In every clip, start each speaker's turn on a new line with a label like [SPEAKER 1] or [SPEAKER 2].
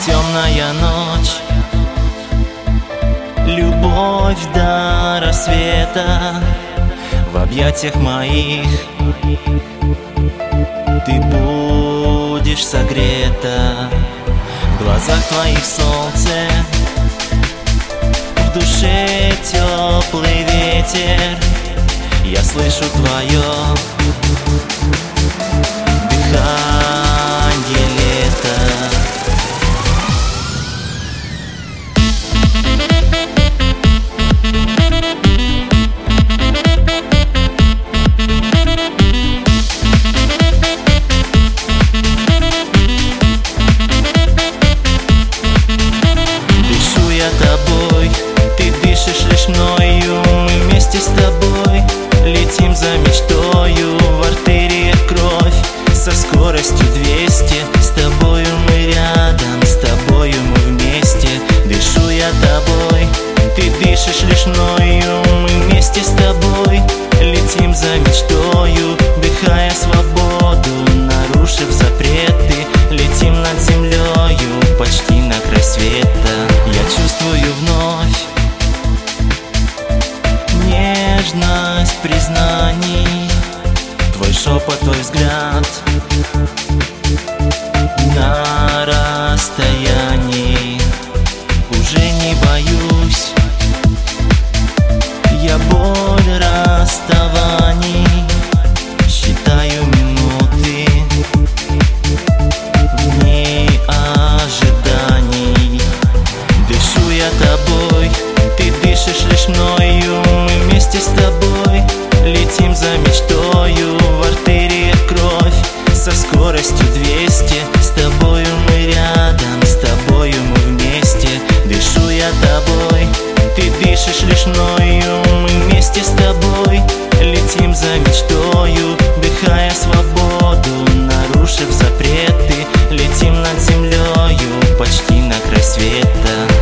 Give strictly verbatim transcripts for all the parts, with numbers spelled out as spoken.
[SPEAKER 1] темная ночь, любовь до рассвета. В объятиях моих ты будешь согрета. В глазах твоих солнце, в душе теплый ветер. Я слышу твое дыхание лета. Дышу я тобой, ты дышишь лишь мною. Мы вместе с тобой летим за мечтою. В артериях кровь со скоростью двести. С тобою мы рядом, с тобою мы вместе. Дышу я тобой, ты дышишь лишь мною. Мы вместе с тобой летим за мечтою, вдыхая свободу, нарушив запреты. Летим над землею, почти на край света. Я чувствую вновь нежность признаний, твой шепот, твой взгляд на расстоянии. Уже не боюсь я боль расставаний. Считаю минуты вне ожиданий. Дышу я тобой, ты дышишь лишь мною. Мы вместе с тобой летим за мечтою. В артериях кровь со скоростью двести. С тобою мы рядом, с тобою мы вместе. Дышу я тобой, ты дышишь лишь мною. Мы вместе с тобой летим за мечтою, вдыхая свободу, нарушив запреты. Летим над землею, почти на край света.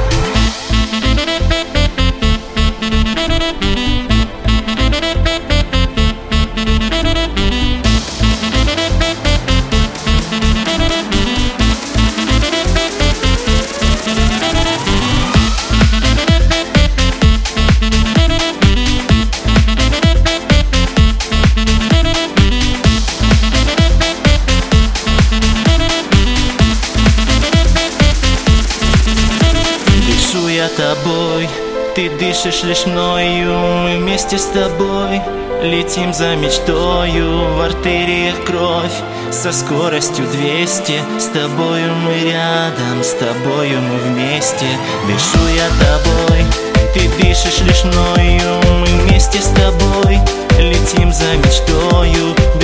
[SPEAKER 1] Я тобой, ты дышишь лишь мною. Мы вместе с тобой летим за мечтою. В артериях кровь со скоростью двести. С тобою мы рядом, с тобою мы вместе. Дышу я тобой, ты дышишь лишь мною. Мы вместе с тобой летим за мечтою,